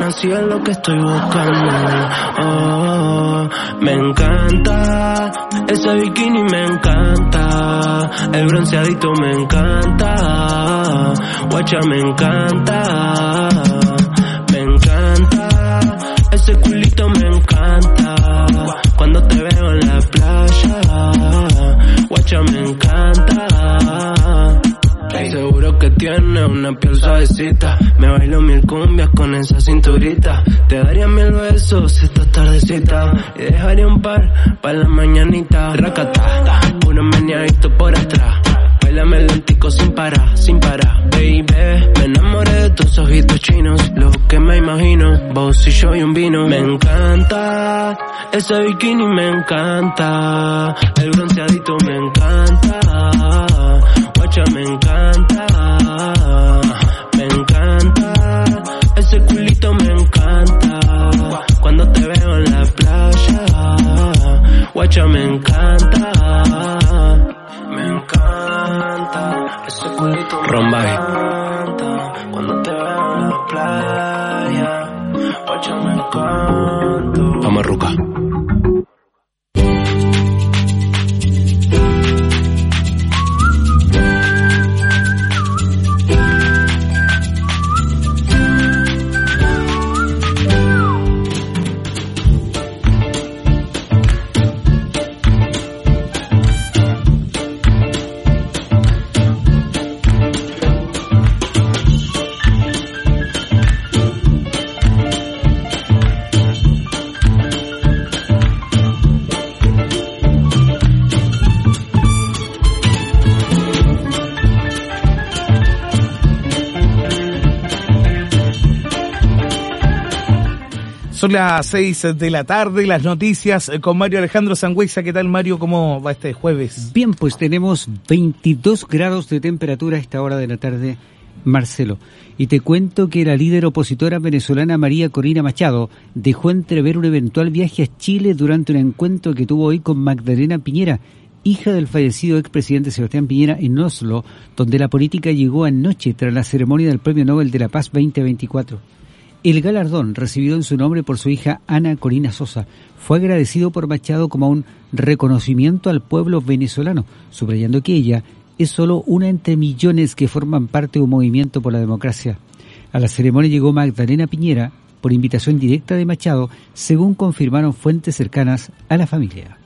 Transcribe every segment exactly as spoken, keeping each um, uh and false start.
nena, si es lo que estoy buscando. Oh, me encanta, ese bikini me encanta, el bronceadito me encanta, guacha me encanta, me encanta, ese culito me encanta, cuando te veo en la playa, guacha me encanta. Seguro que tiene una piel suavecita, me bailo mil cumbias con esa cinturita, te daría mil besos esta tardecita y dejaría un par para la mañanita. Racata, puro meneadito por atrás, bailame lentico sin parar, sin parar. Baby, me enamoré de tus ojitos chinos, lo que me imagino, vos y yo y un vino. Me encanta, ese bikini me encanta, el bronceadito me encanta, guacha me encanta, me encanta, ese culito me encanta, cuando te veo en la playa, guacha me encanta, me encanta, ese culito me encanta, cuando te veo en la playa, guacha me encanta. Vamos, Ruca. Son las seis de la tarde, las noticias con Mario Alejandro Sangüesa. ¿Qué tal, Mario? ¿Cómo va este jueves? Bien, pues tenemos veintidós grados de temperatura a esta hora de la tarde, Marcelo. Y te cuento que la líder opositora venezolana María Corina Machado dejó entrever un eventual viaje a Chile durante un encuentro que tuvo hoy con Magdalena Piñera, hija del fallecido expresidente Sebastián Piñera, en Oslo, donde la política llegó anoche tras la ceremonia del Premio Nobel de la Paz veinte veinticuatro. El galardón, recibido en su nombre por su hija Ana Corina Sosa, fue agradecido por Machado como un reconocimiento al pueblo venezolano, subrayando que ella es solo una entre millones que forman parte de un movimiento por la democracia. A la ceremonia llegó Magdalena Piñera por invitación directa de Machado, según confirmaron fuentes cercanas a la familia.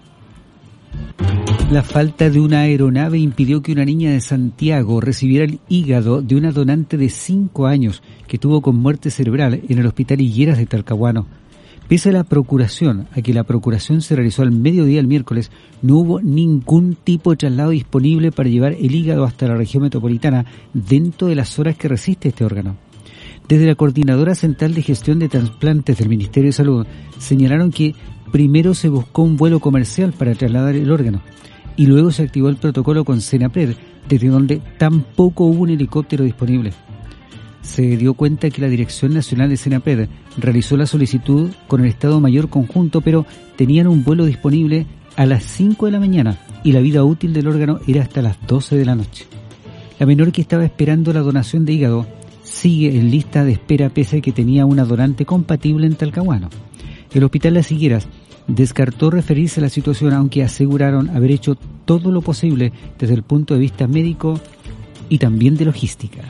La falta de una aeronave impidió que una niña de Santiago recibiera el hígado de una donante de cinco años que tuvo con muerte cerebral en el Hospital Higueras de Talcahuano. Pese a la procuración, a que la procuración se realizó al mediodía el miércoles, no hubo ningún tipo de traslado disponible para llevar el hígado hasta la región metropolitana dentro de las horas que resiste este órgano. Desde la Coordinadora Central de Gestión de Trasplantes del Ministerio de Salud señalaron que primero se buscó un vuelo comercial para trasladar el órgano y luego se activó el protocolo con Senapred, desde donde tampoco hubo un helicóptero disponible. Se dio cuenta que la Dirección Nacional de Senapred realizó la solicitud con el Estado Mayor conjunto, pero tenían un vuelo disponible a las cinco de la mañana y la vida útil del órgano era hasta las doce de la noche. La menor, que estaba esperando la donación de hígado, sigue en lista de espera pese a que tenía una donante compatible en Talcahuano. El Hospital Las Higueras descartó referirse a la situación, aunque aseguraron haber hecho todo lo posible desde el punto de vista médico y también de logística.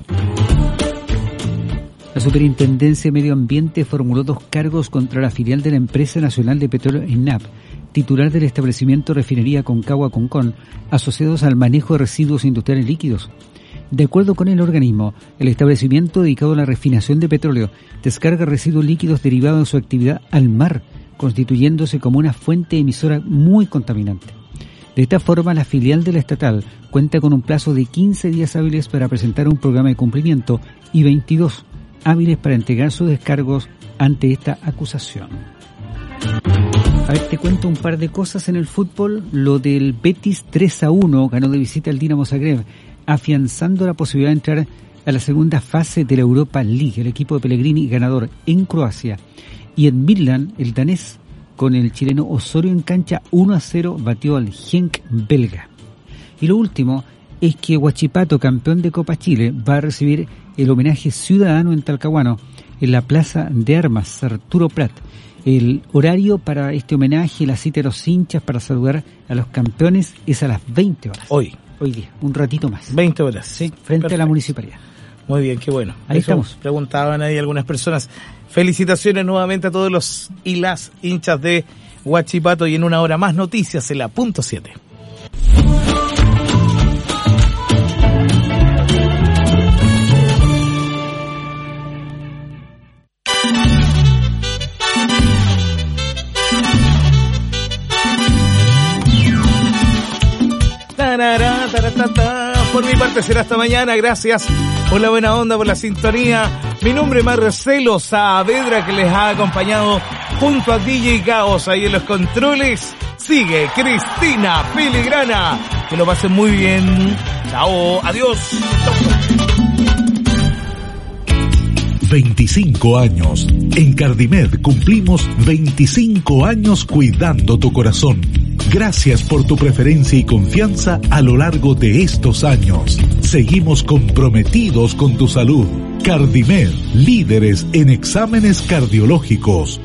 La Superintendencia de Medio Ambiente formuló dos cargos contra la filial de la Empresa Nacional de Petróleo, ENAP, titular del establecimiento Refinería Concagua Concón, asociados al manejo de residuos industriales líquidos. De acuerdo con el organismo, el establecimiento dedicado a la refinación de petróleo descarga residuos líquidos derivados de su actividad al mar, constituyéndose como una fuente emisora muy contaminante. De esta forma, la filial de la estatal cuenta con un plazo de quince días hábiles para presentar un programa de cumplimiento y veintidós hábiles para entregar sus descargos ante esta acusación. A ver, te cuento un par de cosas en el fútbol. Lo del Betis tres a uno ganó de visita al Dinamo Zagreb, afianzando la posibilidad de entrar a la segunda fase de la Europa League, el equipo de Pellegrini ganador en Croacia. Y en Midland, el danés, con el chileno Osorio en cancha, uno a cero batió al Genk belga. Y lo último es que Huachipato, campeón de Copa Chile, va a recibir el homenaje ciudadano en Talcahuano en la Plaza de Armas, Arturo Prat. El horario para este homenaje, la cita de los hinchas para saludar a los campeones es a las veinte horas. Hoy. Hoy día, un ratito más. veinte horas. Sí, frente Perfecto. a la municipalidad. Muy bien, qué bueno. Ahí Eso estamos. Preguntaban ahí algunas personas. Felicitaciones nuevamente a todos los y las hinchas de Huachipato, y en una hora más noticias en la punto siete. Por mi parte será hasta mañana. Gracias por la buena onda, por la sintonía. Mi nombre es Marcelo Saavedra, que les ha acompañado junto a D J Caos ahí en los controles. Sigue Cristina Filigrana. Que lo pasen muy bien. Chao, adiós. veinticinco años. En Cardimed cumplimos veinticinco años cuidando tu corazón. Gracias por tu preferencia y confianza a lo largo de estos años. Seguimos comprometidos con tu salud. Cardimed, líderes en exámenes cardiológicos.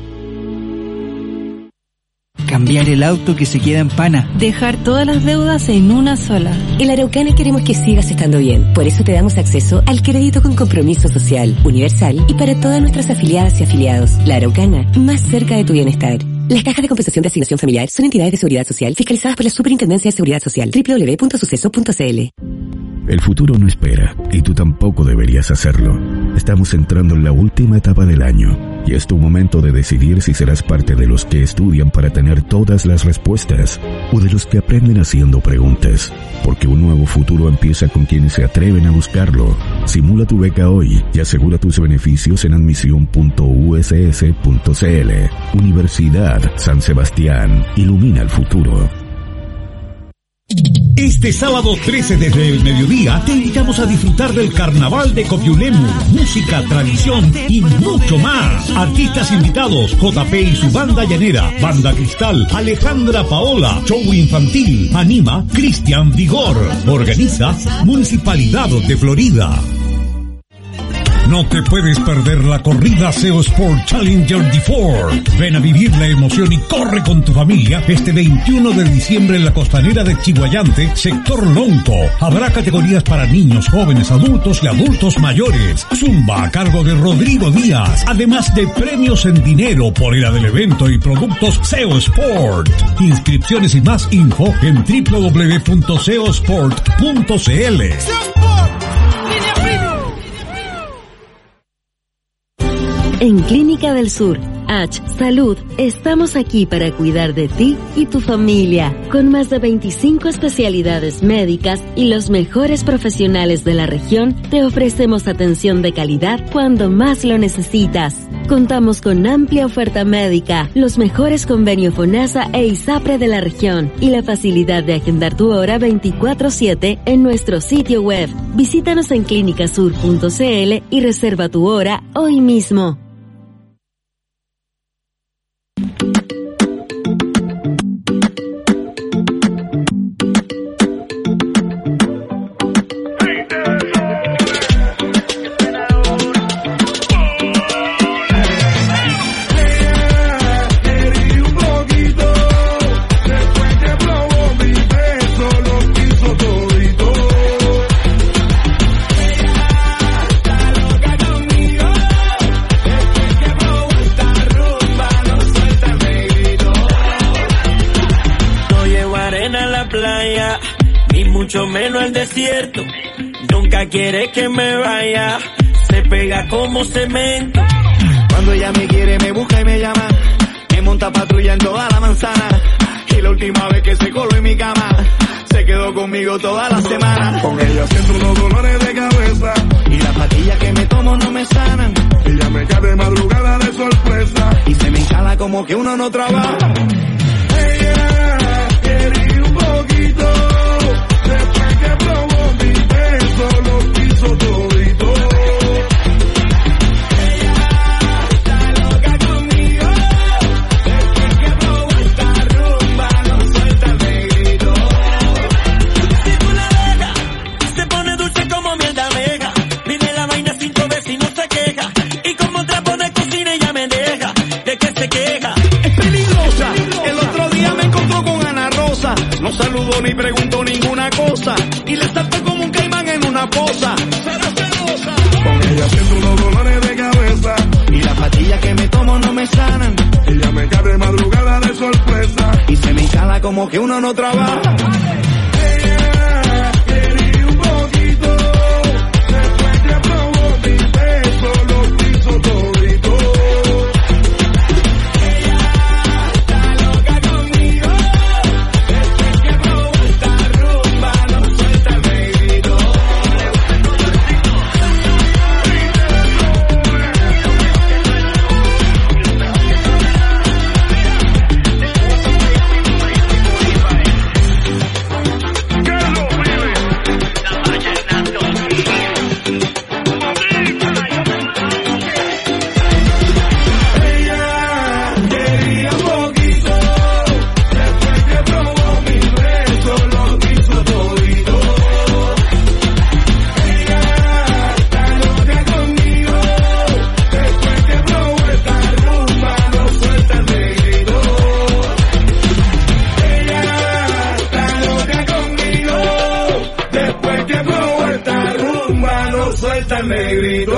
Cambiar el auto que se queda en pana. Dejar todas las deudas en una sola. En la Araucana queremos que sigas estando bien. Por eso te damos acceso al crédito con compromiso social, universal y para todas nuestras afiliadas y afiliados. La Araucana, más cerca de tu bienestar. Las cajas de compensación de asignación familiar son entidades de seguridad social fiscalizadas por la Superintendencia de Seguridad Social. doble u doble u doble u punto suceso punto c l. El futuro no espera, y tú tampoco deberías hacerlo. Estamos entrando en la última etapa del año, y es tu momento de decidir si serás parte de los que estudian para tener todas las respuestas, o de los que aprenden haciendo preguntas, porque un nuevo futuro empieza con quienes se atreven a buscarlo. Simula tu beca hoy y asegura tus beneficios en admisión punto u s s punto c l. Universidad San Sebastián, ilumina el futuro. Este sábado trece desde el mediodía te invitamos a disfrutar del Carnaval de Copiulemu, música, tradición y mucho más. Artistas invitados, J P y su banda llanera, Banda Cristal, Alejandra Paola, show infantil, anima Cristian Vigor. Organiza Municipalidad de Florida. No te puedes perder la corrida S E O Sport Challenger D cuatro. Ven a vivir la emoción y corre con tu familia este veintiuno de diciembre en la costanera de Chiguayante, sector Lonco. Habrá categorías para niños, jóvenes, adultos y adultos mayores. Zumba a cargo de Rodrigo Díaz, además de premios en dinero por era del evento y productos S E O Sport. Inscripciones y más info en doble u doble u doble u punto s e o sport punto c l. En Clínica del Sur, H Salud, estamos aquí para cuidar de ti y tu familia, con más de veinticinco especialidades médicas y los mejores profesionales de la región. Te ofrecemos atención de calidad cuando más lo necesitas. Contamos con amplia oferta médica, los mejores convenios FONASA e ISAPRE de la región y la facilidad de agendar tu hora veinticuatro siete en nuestro sitio web. Visítanos en clínicasur punto c l y reserva tu hora hoy mismo. Mucho menos el desierto, nunca quiere que me vaya, se pega como cemento. Cuando ella me quiere me busca y me llama, me monta patrulla en toda la manzana, y la última vez que se coló en mi cama, se quedó conmigo toda la semana. Con ella siento unos dolores de cabeza, y las pastillas que me tomo no me sanan. Ella me cae de madrugada de sorpresa, y se me instala como que uno no trabaja. Ella quiere un poquito. Después que probó mi beso, lo quiso todito. Ella está loca conmigo. Después que probó esta rumba, no suelta el negrito. Si tú la dejas, se pone dulce como miel de abeja. Vive la vaina cinco veces y no se queja. Y como trapo No saludo ni pregunto ninguna cosa y le salto como un caimán en una poza. Será celosa. Con ella siento unos dolores de cabeza y las pastillas que me tomo no me sanan. Ella me cae de madrugada de sorpresa y se me instala como que uno no trabaja. Ella quería un poquito, después que probó mi beso lo quiso todito. Ella está loca conmigo, después que probó esta rumba no suelta el negrito. El negrito.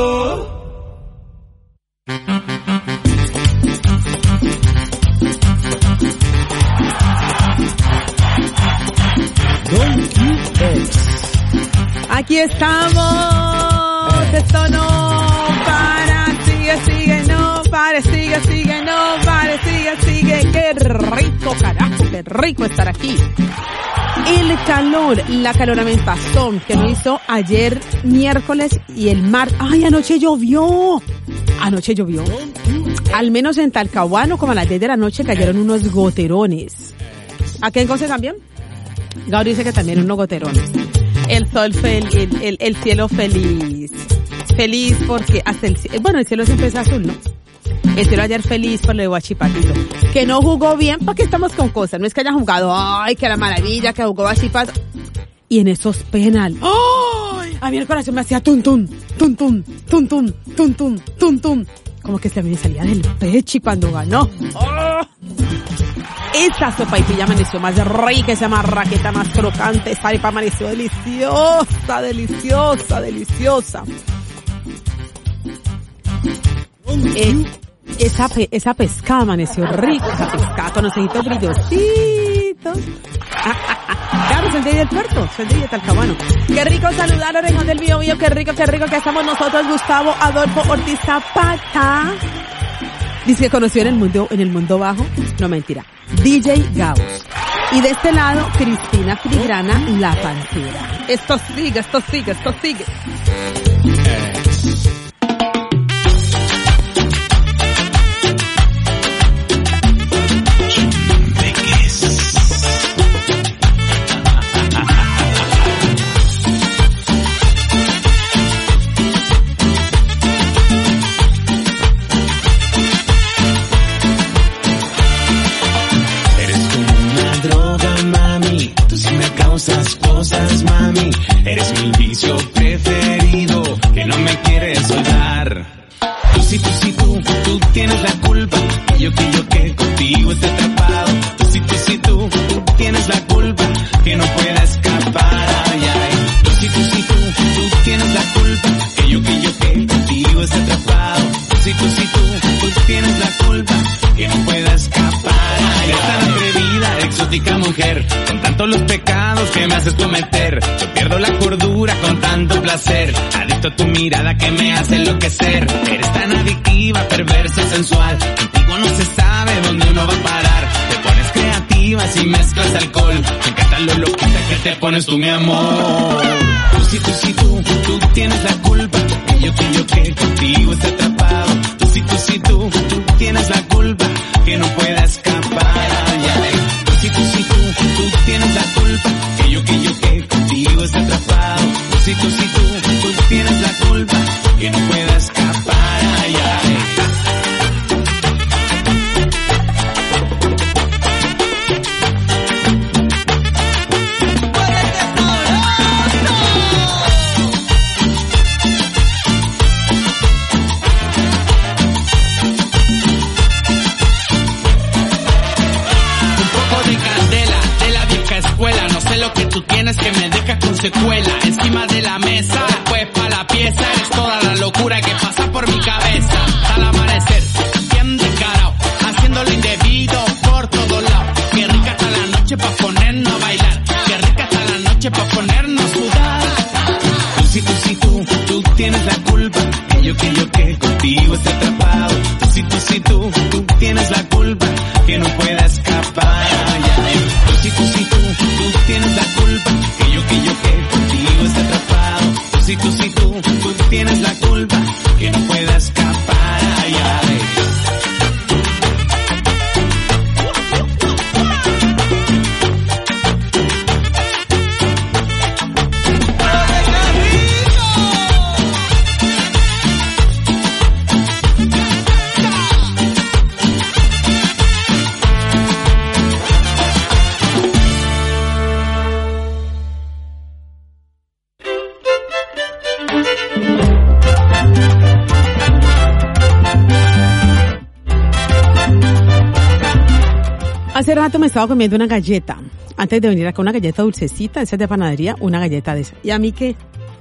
Aquí estamos. Esto no para. Sigue, sigue, no pare. Sigue, sigue, no pare. Sigue, sigue. Qué rico, carajo. Qué rico estar aquí. El calor, la caloramentasón que nos hizo ayer miércoles y el mar. ¡Ay, anoche llovió! Anoche llovió. Al menos en Talcahuano, como a las diez de la noche, cayeron unos goterones. ¿Aquí en Conce también? Gauri dice que también unos goterones. El sol feliz, el, el, el cielo feliz. Feliz porque hasta el cielo, bueno, el cielo siempre es azul, ¿no? El cielo ayer feliz por lo de Huachipatito. Que no jugó bien, porque estamos con cosas. No es que haya jugado, ay, que la maravilla, que jugó Huachipato. Y en esos penal, ¡ay! A mí el corazón me hacía tun tun, tun tun, tun tun, tun tun, tun tun. Como que se me salía del pecho cuando ganó. ¡Oh! Esa sopaipilla amaneció más rica, esa marraqueta más crocante, esa arepa amaneció deliciosa, deliciosa, deliciosa. Eh, esa, pe, esa pescada amaneció rica, esa pescada con ojito brillosito. Claro, soy de Puerto, soy de Talcahuano. Qué rico saludar a Orejón del Biobío, qué rico, qué rico que estamos nosotros, Gustavo Adolfo Ortiz Zapata. Dice que conoció en el mundo, en el mundo bajo, no mentira, D J Gauss. Y de este lado, Cristina Filigrana, la Pantera. Esto sigue, esto sigue, esto sigue. Eh. Esas cosas, mami, eres mi vicio preferido, que no me quieres soltar. Tú sí, tú sí, tú, tú tienes la culpa, que yo, que yo, que contigo esté atrapado. Tú sí, tú sí, tú, tú tienes la culpa, que no pueda escapar, ay, ay. Tú sí, tú sí, tú, tú tienes la culpa, que yo, que yo, que contigo esté atrapado. Tú sí, tú sí, tú, tú tienes la culpa, que no pueda escapar, ay, ay. Tan atrevida, exótica mujer, con tantos los pecados que me haces cometer, yo pierdo la cordura con tanto placer, adicto a tu mirada que me hace enloquecer, eres tan adictiva, perversa, sensual, contigo no se sabe dónde uno va a parar, te pones creativa si mezclas alcohol, me encanta lo loquita que te pones tú, mi amor. Tú sí, tú sí, tú, tú tienes la culpa, que yo, que yo, que contigo esté atrapado, tú sí, tú sí, tú, tú tienes la culpa, que no pueda escapar, ay, ay. Tú sí, tú sí, tú, tú tienes la culpa, que yo, que yo, que contigo esté atrapado, tú sí, tú sí, tú, tú tienes la culpa, que no pueda escapar, ay, ay. secuela encima de la mesa. Después pa' la pieza, eres toda la locura que pasa por mi cabeza. Al amanecer, bien descarado, haciendo lo indebido por todos lados. Qué rica está la noche pa' ponernos a bailar. Qué rica está la noche pa' ponernos a sudar. Tú sí, tú sí, tú, tú tienes la culpa. Que yo, que yo, que contigo esté atrapado. Tú sí, tú sí, tú, tú tienes la culpa. Que no pueda escapar. Tú sí, tú sí, tú, tú tienes la culpa. Que yo, que yo, que contigo esté atrapado. Tú sí, tú sí, tú, tú tienes la culpa. Que no pueda escapar. Ay, ay. Hace rato me estaba comiendo una galleta. Antes de venir acá, una galleta dulcecita, esa es de panadería, una galleta de esa. ¿Y a mí qué?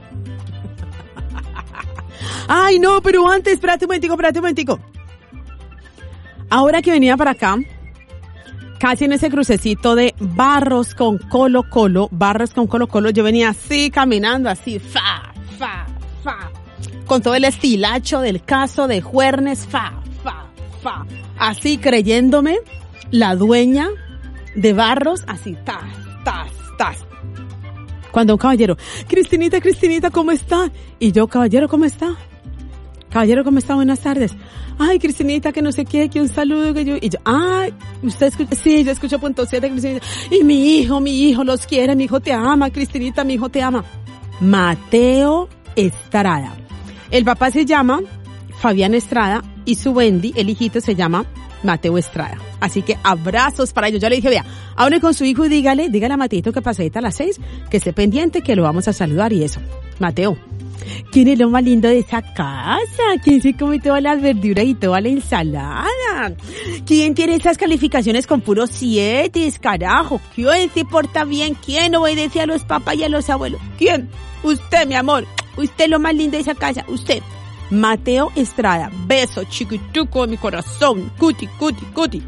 Ay, no, pero antes, espérate un momentico, espérate un momentico. Ahora que venía para acá, casi en ese crucecito de Barros con Colo Colo, Barros con Colo Colo, yo venía así, caminando así, fa, fa, fa, con todo el estilacho del caso de Juernes, fa, fa, fa, así creyéndome la dueña de Barros, así, tas, tas, tas. Cuando un caballero, Cristinita, Cristinita, ¿cómo está? Y yo, caballero, ¿cómo está? Caballero, ¿cómo está? Buenas tardes. Ay, Cristinita, que no sé qué, que un saludo, que yo, y yo, ay, usted escucha, sí, yo escucho punto siete, Cristinita. Y mi hijo, mi hijo los quiere, mi hijo te ama, Cristinita, mi hijo te ama. Mateo Estrada. El papá se llama Fabián Estrada y su Wendy, el hijito, se llama Mateo Estrada. Así que abrazos para ellos. Yo le dije, vea, hable con su hijo y dígale, dígale a Mateito que pasadita a las seis, que esté pendiente, que lo vamos a saludar y eso. Mateo, ¿quién es lo más lindo de esa casa? ¿Quién se come todas las verduras y toda la ensalada? ¿Quién tiene esas calificaciones con puros siete, carajo? ¿Quién se porta bien? ¿Quién obedece a los papás y a los abuelos? ¿Quién? Usted, mi amor. Usted es lo más lindo de esa casa. Usted. Mateo Estrada. Beso chiquituco de mi corazón. Cuti, cuti, cuti.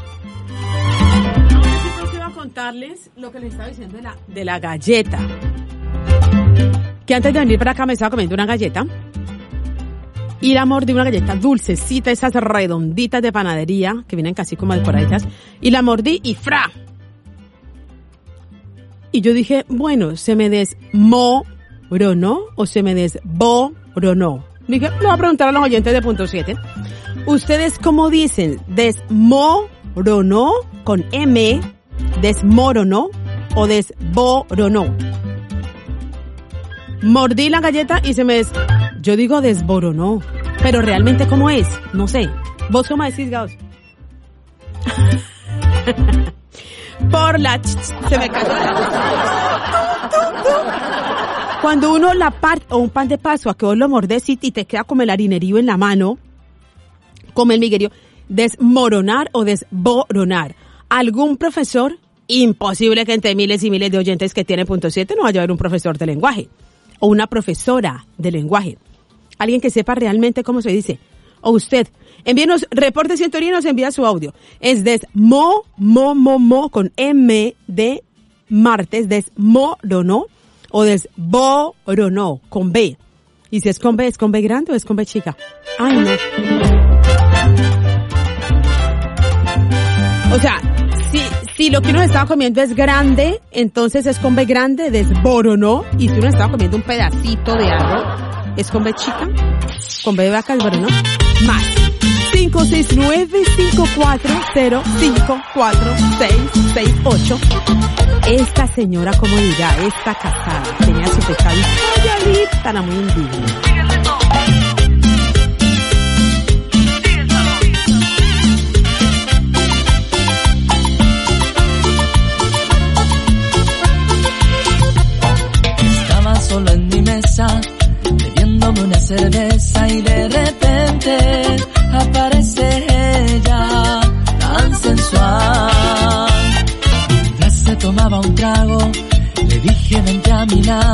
Ahora sí, a contarles lo que les estaba diciendo de la, de la galleta. Que antes de venir para acá me estaba comiendo una galleta. Y la mordí, una galleta dulcecita, esas redonditas de panadería, que vienen casi como decoraditas. Y la mordí y ¡fra! Y yo dije, bueno, ¿se me desmoronó o se me desboronó? Dije, le voy a preguntar a los oyentes de punto siete. ¿Ustedes cómo dicen? ¿Desmoronó con M? ¿Desmoronó o desboronó? Mordí la galleta y se me des... Yo digo desboronó. Pero realmente, ¿cómo es? No sé. ¿Vos cómo decís, Gaos? Por la... Se me cayó la... Cuando uno la parte, o un pan de Pascua, que vos lo mordés y te queda como el harinerío en la mano, como el miguerío, desmoronar o desboronar. ¿Algún profesor? Imposible que entre miles y miles de oyentes que tienen punto siete no vaya a haber un profesor de lenguaje. O una profesora de lenguaje. Alguien que sepa realmente cómo se dice. O usted. Envíenos reporte sintonía y nos envía su audio. Es desmo, mo, mo, mo, con M de martes, desmoronó. O desboronó, con B. Y si es con B, ¿es con B grande o es con B chica? Ay, no. O sea, si, si lo que uno estaba comiendo es grande, entonces es con B grande, desboronó. Y si uno estaba comiendo un pedacito de algo, es con B chica, con B de vaca, desboronó. Más. cinco seis nueve, cinco cuatro cero, cinco cuatro seis seis ocho. Esta señora, como dirá, esta casada, tenía su pecado y calladita, era muy indigna. Estaba solo en mi mesa, bebiéndome una cerveza y de repente aparece ella, tan sensual. Se tomaba un trago, le dije vente a mi lado.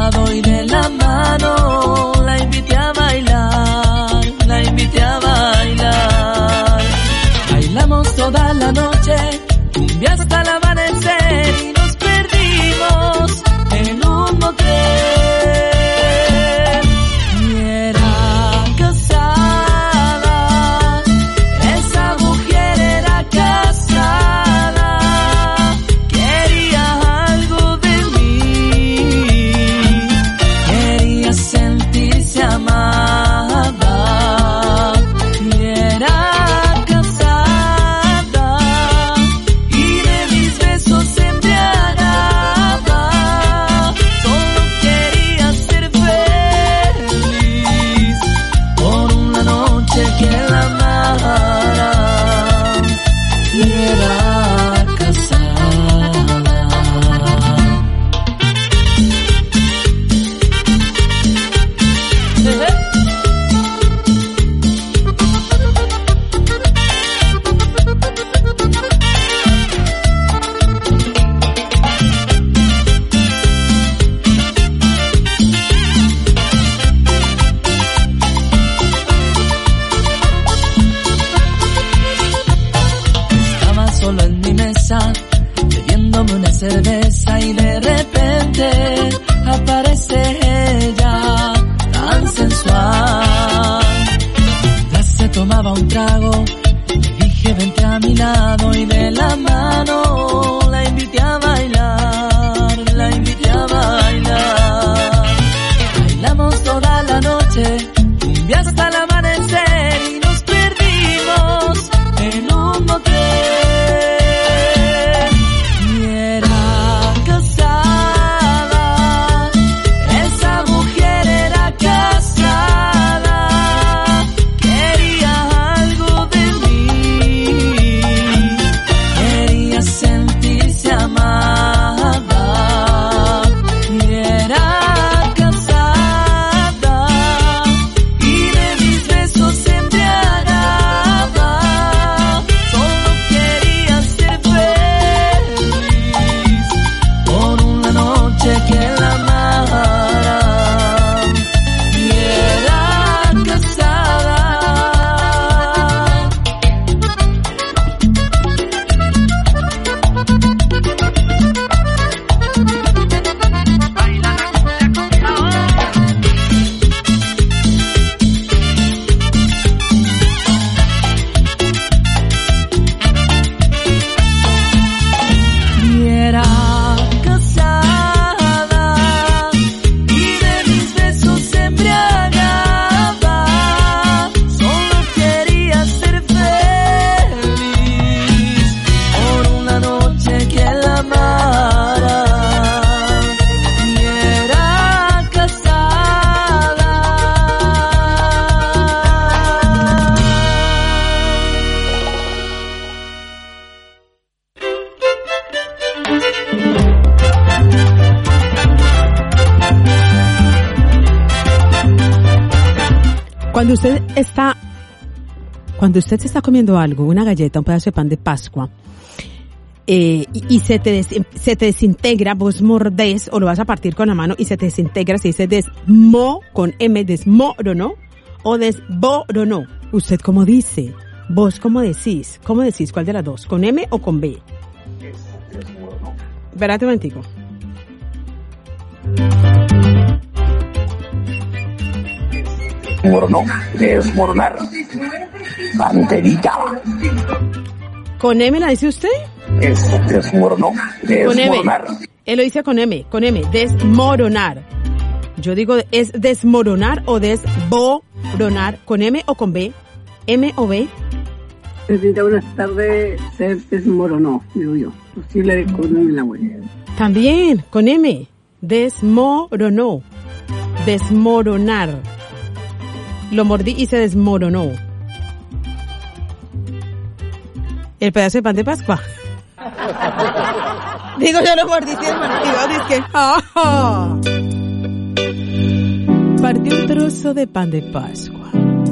trago. Le dije vente a mi lado y de la mano la invité a bailar, la invité a bailar. Bailamos toda la noche, cumbia hasta el amanecer y nos perdimos en un motel. Y era casada, esa mujer era casada, quería algo de mí, quería sentirse amada. Y era casada y de mis besos se embriagaba, solo quería ser feliz por una noche que la amara. Y era casada. Y era casada y de mis besos se embriagaba, solo quería ser feliz por una noche que la amara. Y era casada. Cuando usted está, cuando usted se está comiendo algo, una galleta, un pedazo de pan de Pascua, eh, y, y se te des, se te desintegra, vos mordés o lo vas a partir con la mano y se te desintegra, se dice desmo con M, desmoronó o desboronó. ¿Usted cómo dice? ¿Vos cómo decís? ¿Cómo decís? ¿Cuál de las dos? ¿Con M o con B? Espérate un momentico. Desmoronó, desmoronar, banderita. ¿Con M la dice usted? Es desmoronó, Con M. desmoronar. Él lo dice con M, con M, desmoronar. Yo digo, ¿es desmoronar o desboronar? ¿Con M o con B? ¿M o B? Desde buenas tardes, se desmoronó, digo yo. Posible con M en la web. También, con M. Desmoronó. Desmoronar. Lo mordí y se desmoronó. El pedazo de pan de Pascua. Digo, yo lo mordí y se desmoronó. Digo, que, ¡ah! Partí un trozo de pan de Pascua.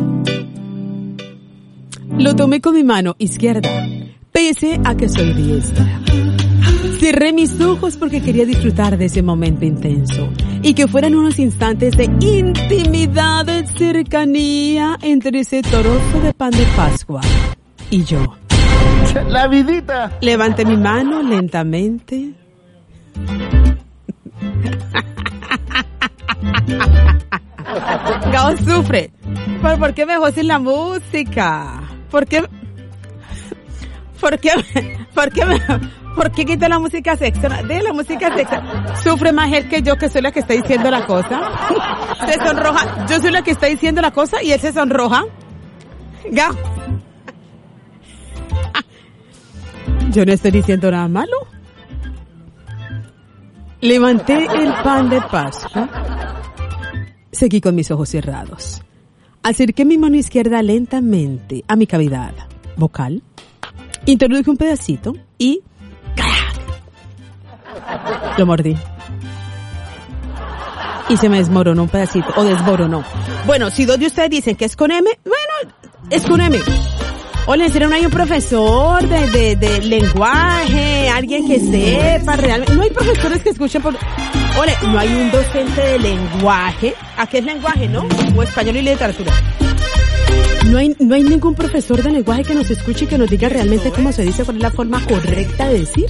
Lo tomé con mi mano izquierda, pese a que soy diestra. Cerré mis ojos porque quería disfrutar de ese momento intenso y que fueran unos instantes de intimidad, de cercanía entre ese trozo de pan de Pascua y yo. La vidita. Levanté mi mano lentamente. Gao sufre. ¿Por, ¿Por qué me dejó sin la música? ¿Por qué? ¿Por qué? ¿Por qué me, ¿Por qué quitó la música sexta? De la música sexta. Sufre más él que yo, que soy la que está diciendo la cosa. Se sonroja. Yo soy la que está diciendo la cosa y él se sonroja. Gao. Yo no estoy diciendo nada malo. Levanté el pan de Pascua. Seguí con mis ojos cerrados. Acerqué mi mano izquierda lentamente a mi cavidad vocal. Introduje un pedacito y ¡crack! Lo mordí. Y se me desmoronó un pedacito, o desboronó. Bueno, si dos de ustedes dicen que es con M, bueno, es con M. O le hicieron ahí un profesor de, de, de lenguaje, alguien que sepa realmente. No hay profesores que escuchen por... Ole, no hay un docente de lenguaje. ¿A qué es lenguaje, no? O español y literatura. No hay, no hay ningún profesor de lenguaje que nos escuche y que nos diga realmente cómo se dice, cuál es la forma correcta de decir.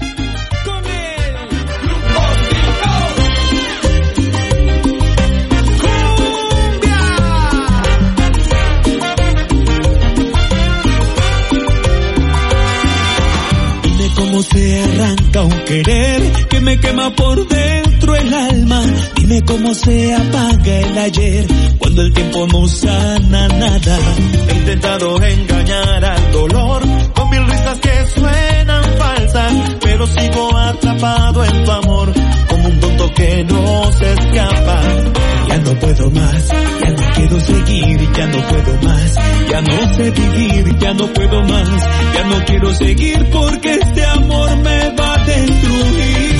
a un querer que me quema por dentro el alma. Dime cómo se apaga el ayer cuando el tiempo no sana nada. He intentado engañar al dolor con mil risas que suenan falsas, pero sigo atrapado en tu amor como un tonto que no se escapa. Ya no puedo más, ya no quiero seguir, ya no puedo más, ya no sé vivir, ya no puedo más, ya no quiero seguir porque este amor me va a destruir.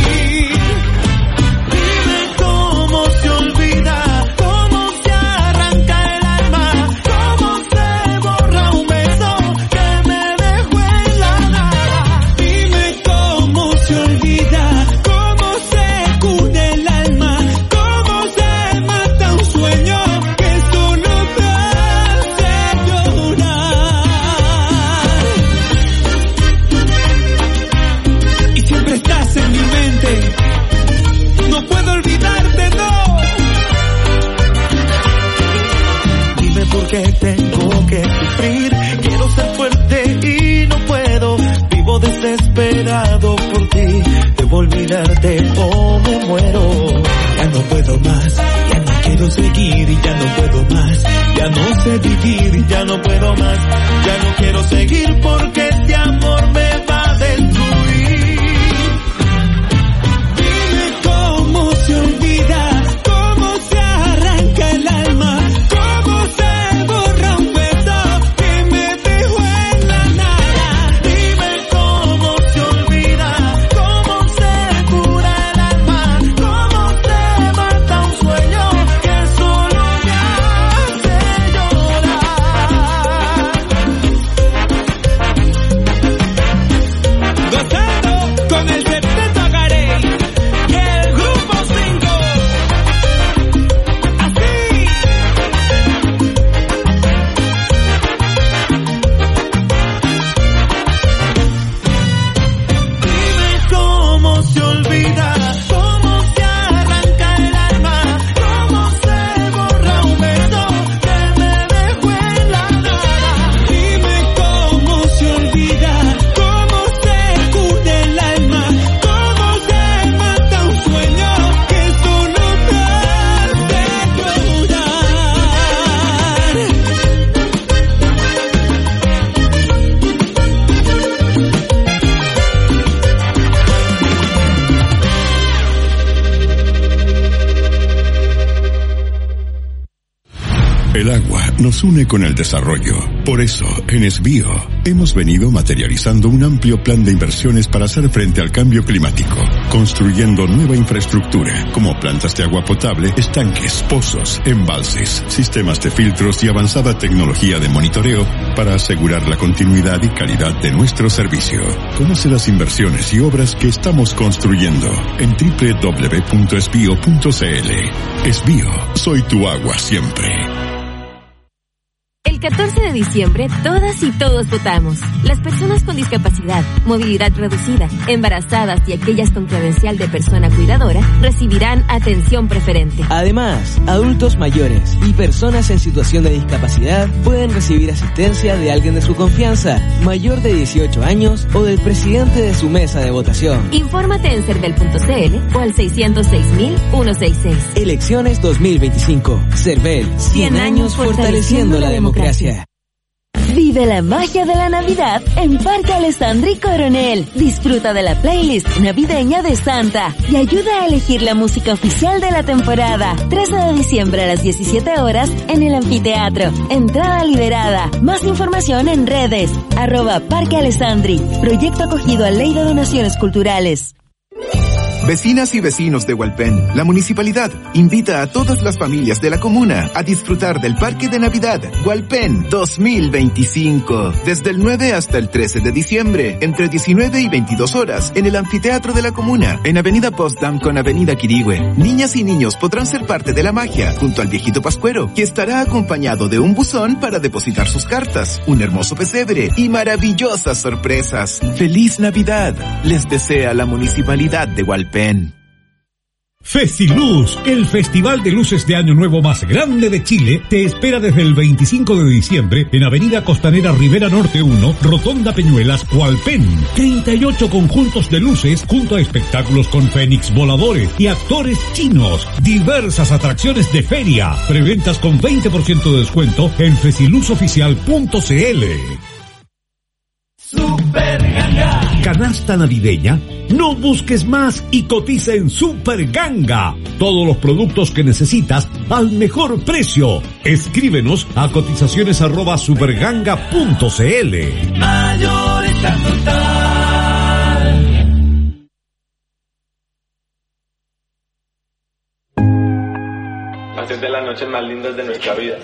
Dime cómo se olvida, cómo se arranca el alma, cómo se borra un beso que me dejó en la nada. Dime cómo se olvida, cómo se cura el alma, cómo se mata un sueño que solo te hace llorar. Y siempre estás en mi mente, no puedo olvidarte, no. Dime por qué tengo que sufrir, quiero ser fuerte y no puedo, vivo desesperado por ti, debo olvidarte o me muero. Ya no puedo más, ya no quiero seguir, ya no puedo más, ya no sé vivir, Ya no puedo más, ya no quiero seguir porque este amor me va a destruir. Dime cómo se olvida, cómo se arranca el alma, cómo se borra un beso que me dejó en la nada. Dime cómo se olvida, cómo se cura el alma, cómo se mata un sueño que solo me hace llorar. Gozando con el Septeto Carey y el Grupo cinco. Así. Dime cómo se olvida, cómo se arranca el alma, cómo se borra un beso que me dejó en la nada. Dime cómo se olvida, cómo se cura el alma, cómo se mata un sueño que solo te hace llorar. El agua nos une con el desarrollo. Por eso, en Esbío, hemos venido materializando un amplio plan de inversiones para hacer frente al cambio climático, construyendo nueva infraestructura, como plantas de agua potable, estanques, pozos, embalses, sistemas de filtros y avanzada tecnología de monitoreo para asegurar la continuidad y calidad de nuestro servicio. Conoce las inversiones y obras que estamos construyendo en doble u doble u doble u punto esbío punto c l. Esbío, soy tu agua siempre. El catorce de diciembre, todas y todos votamos. Las personas con discapacidad, movilidad reducida, embarazadas y aquellas con credencial de persona cuidadora recibirán atención preferente. Además, adultos mayores y personas en situación de discapacidad pueden recibir asistencia de alguien de su confianza, mayor de dieciocho años o del presidente de su mesa de votación. Infórmate en cervel punto c l o al seiscientos seis mil ciento sesenta y seis. Elecciones dos mil veinticinco. Cervel, cien años fortaleciendo la democracia. Vive la magia de la Navidad en Parque Alessandri Coronel. Disfruta de la playlist navideña de Santa y ayuda a elegir la música oficial de la temporada. trece de diciembre a las diecisiete horas en el anfiteatro. Entrada liberada. Más información en redes. Arroba Parque Alessandri. Proyecto acogido a Ley de Donaciones Culturales. Vecinas y vecinos de Hualpén, la municipalidad invita a todas las familias de la comuna a disfrutar del Parque de Navidad Hualpén dos mil veinticinco. Desde el nueve hasta el trece de diciembre, entre diecinueve y veintidós horas, en el anfiteatro de la comuna, en Avenida Potsdam con Avenida Quirihue. Niñas y niños podrán ser parte de la magia junto al viejito pascuero, que estará acompañado de un buzón para depositar sus cartas, un hermoso pesebre y maravillosas sorpresas. ¡Feliz Navidad! Les desea la municipalidad de Hualpén. Festiluz, el festival de luces de Año Nuevo más grande de Chile, te espera desde el veinticinco de diciembre en Avenida Costanera Rivera Norte uno, Rotonda Peñuelas, Hualpén. treinta y ocho conjuntos de luces junto a espectáculos con fénix voladores y actores chinos. Diversas atracciones de feria. Preventas con veinte por ciento de descuento en festiluzoficial punto c l. Super Ganga. Canasta navideña. No busques más y cotiza en Super Ganga. Todos los productos que necesitas al mejor precio. Escríbenos a cotizaciones arroba superganga punto c l. Mayorista total. Haces de las noches más lindas de nuestra vida.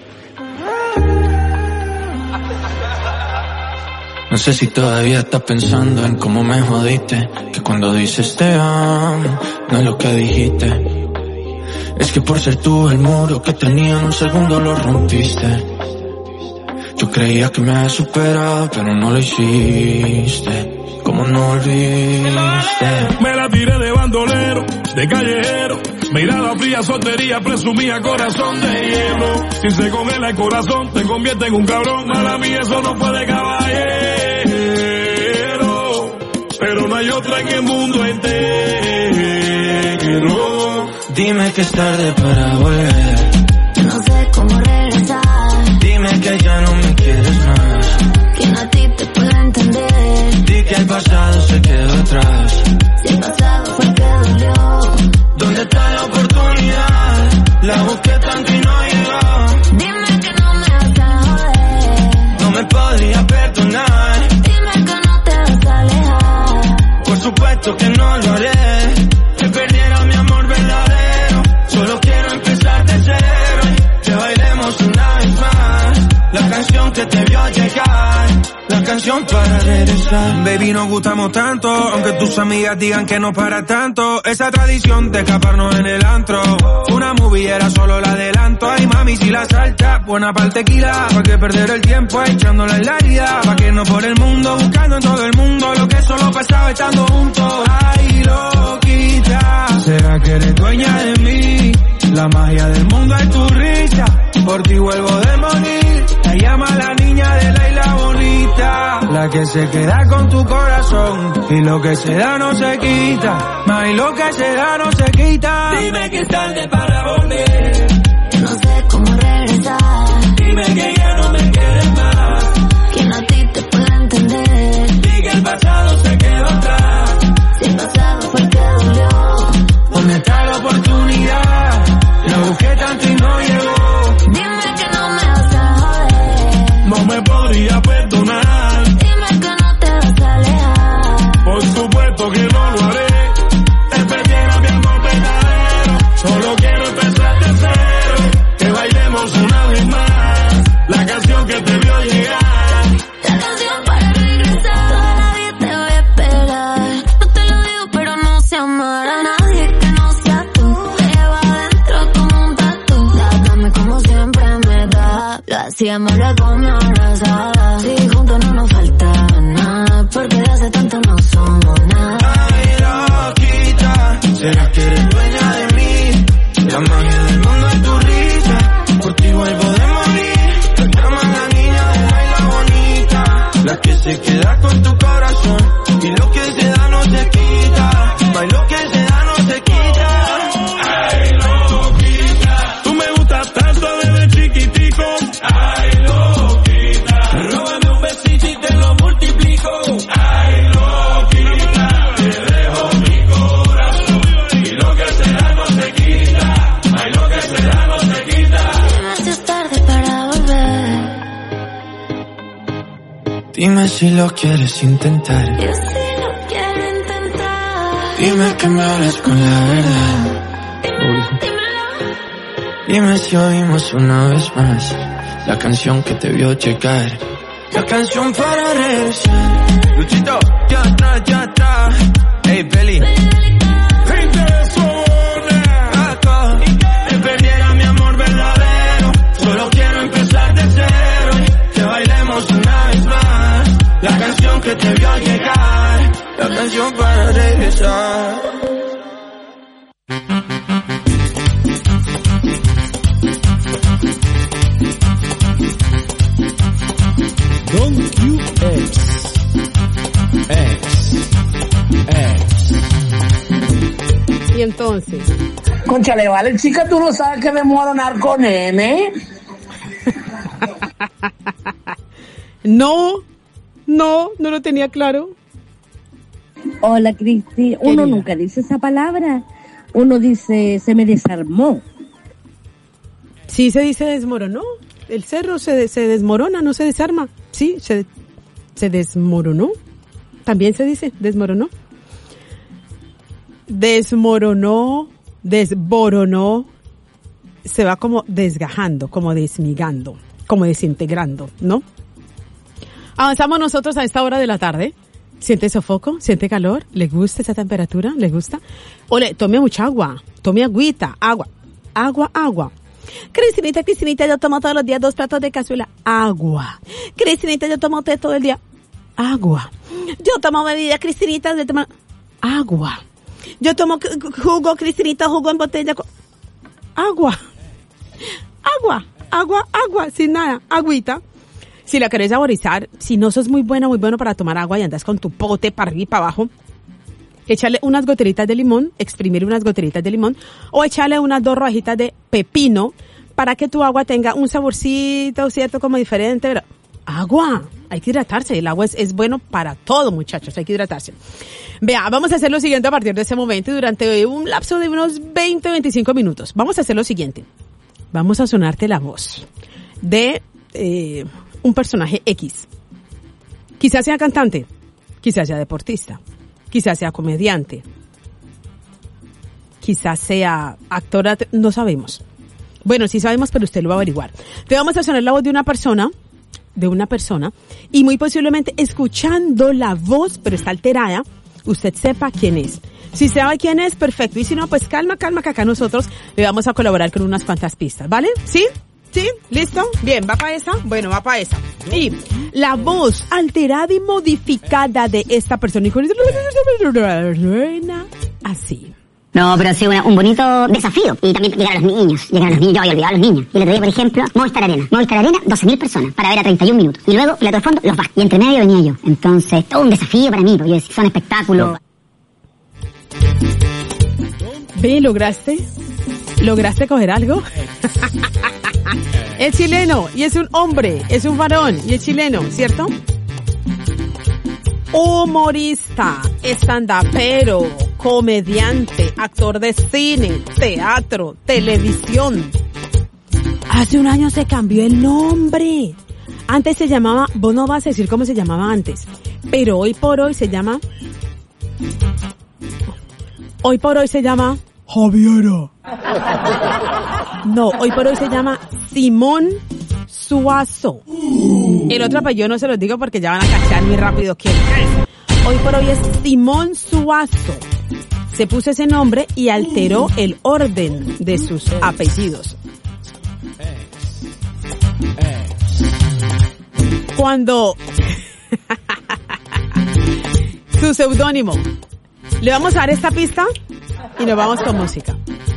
No sé si todavía estás pensando en cómo me jodiste, que cuando dices te amo, no es lo que dijiste. Es que por ser tú el muro que tenía en un segundo lo rompiste. Yo creía que me habías superado, pero no lo hiciste. ¿Cómo no olvidiste? Me la tiré de bandolero, de callejero, mirada fría, soltería, presumía corazón de hielo. Si se congela el corazón, te convierte en un cabrón. Mala mía, eso no fue de caballero, pero no hay otra en el mundo entero. Dime que es tarde para volver. No sé cómo regresar. Dime que ya no me quieres más. ¿Quién a ti te puede entender? Di que el pasado se quedó atrás. Si el pasado fue el que dolió. ¿Dónde está la oportunidad? La busqué tanto y no llegó. Dime que no me vas a joder. No me podría perdonar. Dime que no te vas a alejar. Por supuesto que no lo haré. Que perdiera mi amor verdadero. Solo quiero empezar de cero. Que bailemos una vez más. La canción que te vio llegar. La canción para regresar. Baby, nos gustamos tanto, aunque tus amigas digan que no para tanto. Esa tradición de escaparnos en el antro. Una movie era solo el adelanto. Ay, mami, si la salta, buena pa'l tequila. Pa' que perder el tiempo echándola en la herida. Pa' que no por el mundo, buscando en todo el mundo lo que solo pasaba estando juntos. Ay, loquita, ¿será que eres dueña de mí? La magia del mundo es tu risa. Por ti vuelvo de morir. La llama la niña de la isla bonita, la que se queda con tu corazón. Y lo que se da no se quita. Más y lo que se da no se quita. Dime que es tarde para volver. No sé cómo regresar. Dime que ya no me quieres más. ¿Quién a ti te puede entender? Di que el pasado se quedó atrás. Si el pasado fue el que dolió. ¿Dónde está la oportunidad? La busqué tanto y no llegó. Dime que no me vas a joder. No me podría perdonar. Dime que no te vas a alejar. Por supuesto que no lo haré. Te perdiera mi amor verdadero. Solo quiero empezar de cero. Que bailemos una vez más. La canción que te vio llegar. La canción para regresar. Toda la vida te voy a esperar. No te lo digo, pero no sé amar a nadie que no sea tú. Te llevo adentro como un tatu. Dame como siempre me da. Lo hacíamos luego me abrazaba. Si juntos no nos falta nada. Porque de hace tanto no somos nada. Ay, loquita, ¿será que eres dueña de mí? La magia del mundo es tu risa. Por ti vuelvo de morir. Te llama la niña de la isla bonita, la que se queda con tu corazón. Y lo que se da no se quita. Ay, lo que se da no se quita. Ay, loquita, tú me gustas tanto desde chiquitico. Ay, loquita, róbame un besito y te lo multiplico. Ay, loquita, te dejo mi corazón. Y lo que se da no se quita. Ay, lo que se da no se quita. Dime si es tarde para volver. Dime si lo quieres intentar. Yo sí lo quiero intentar. Dime que me hables con la verdad. Dime si oímos una vez más la canción que te vio llegar. La canción para regresar. Luchito, ya atrás, ya atrás. Hey, Peli. Gente de zona. Que perdiera mi amor verdadero. Solo quiero empezar de cero. Que bailemos una vez más. La canción que te vio llegar. La canción para regresar. Ex. Ex. Ex. Y entonces. Conchale, vale, chica, tú no sabes que desmoronar con M. No, no, no lo tenía claro. Hola, Cristi. Uno nunca dice esa palabra. Uno dice, se me desarmó. Sí, se dice desmoronó. El cerro se, se desmorona, no se desarma. Sí, se, se desmoronó. También se dice desmoronó. Desmoronó, desboronó. Se va como desgajando, como desmigando, como desintegrando, ¿no? Avanzamos nosotros a esta hora de la tarde. ¿Siente sofoco? ¿Siente calor? ¿Le gusta esa temperatura? ¿Le gusta? Ole, tome mucha agua. Tome agüita. Agua. Agua, agua. Cristinita, Cristinita, yo tomo todos los días dos platos de cazuela. Agua. Cristinita, yo tomo té todo el día. Agua. Yo tomo bebida, Cristinita, de tomar agua. Yo tomo jugo, Cristinita, jugo en botella. Agua. Agua. Agua, agua, sin nada. Agüita. Si la querés saborizar, si no sos muy buena, muy bueno para tomar agua y andas con tu pote para arriba y para abajo, échale unas goteritas de limón, exprimir unas goteritas de limón, o échale unas dos rodajitas de pepino para que tu agua tenga un saborcito, cierto, como diferente. Pero agua, hay que hidratarse. El agua es, es bueno para todo, muchachos, hay que hidratarse. Vea, vamos a hacer lo siguiente a partir de ese momento y durante un lapso de unos veinte, veinticinco minutos. Vamos a hacer lo siguiente. Vamos a sonarte la voz de... Eh, un personaje X. Quizás sea cantante, quizás sea deportista, quizás sea comediante, quizás sea actor, no sabemos. Bueno, sí sabemos, pero usted lo va a averiguar. Te vamos a sonar la voz de una persona, de una persona, y muy posiblemente escuchando la voz, pero está alterada, usted sepa quién es. Si sabe quién es, perfecto. Y si no, pues calma, calma, que acá nosotros le vamos a colaborar con unas cuantas pistas, ¿vale? ¿Sí? ¿Sí? ¿Listo? Bien, ¿va para esa? Bueno, va para esa. Y la voz alterada y modificada de esta persona suena así. No, pero ha sido una, un bonito desafío. Y también llegar a los niños. Llegar a los niños, yo había olvidado a los niños. Y el otro día, por ejemplo, Movistar Arena. Movistar Arena, doce mil personas para ver a treinta y un minutos. Y luego, plato de fondo, los bajos. Y entre medio venía yo. Entonces, todo un desafío para mí, porque yo decía, son espectáculos. ¿Ve? ¿Lograste? ¿Lograste coger algo? Es chileno y es un hombre, es un varón y es chileno, ¿cierto? Humorista, estandapero, comediante, actor de cine, teatro, televisión. Hace un año se cambió el nombre. Antes se llamaba, vos no vas a decir cómo se llamaba antes, pero hoy por hoy se llama... Hoy por hoy se llama... Javiera. No, hoy por hoy se llama Simón Suazo. El otro apellido no se los digo porque ya van a cachar muy rápido quién es. Hoy por hoy es Simón Suazo. Se puso ese nombre y alteró el orden de sus apellidos. Cuando... su seudónimo. Le vamos a dar esta pista y nos vamos con música.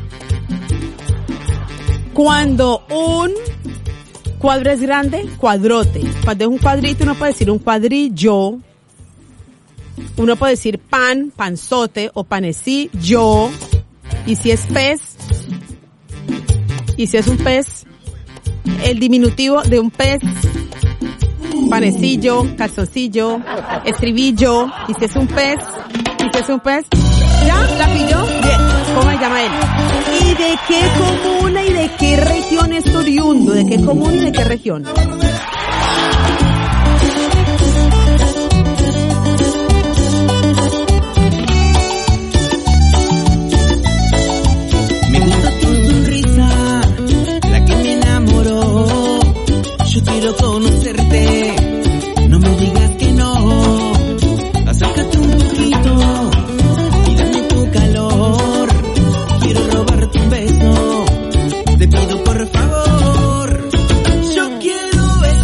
Cuando un cuadro es grande, cuadrote. Cuando es un cuadrito, uno puede decir un cuadrillo. Uno puede decir pan, panzote o panecillo. Y si es pez, y si es un pez, el diminutivo de un pez, panecillo, calzoncillo, estribillo. Y si es un pez, y si es un pez, ¿ya? ¿La pilló? Bien. ¿Cómo se llama él? ¿Y de qué comuna y de qué región es oriundo? ¿De qué comuna y de qué región? Me gusta tu sonrisa, la que me enamoró. Yo quiero conocerte, no me digas que no. Acércate un poquito y dame tu calor. Quiero robarte un beso, te pido por favor. Yo quiero besarte.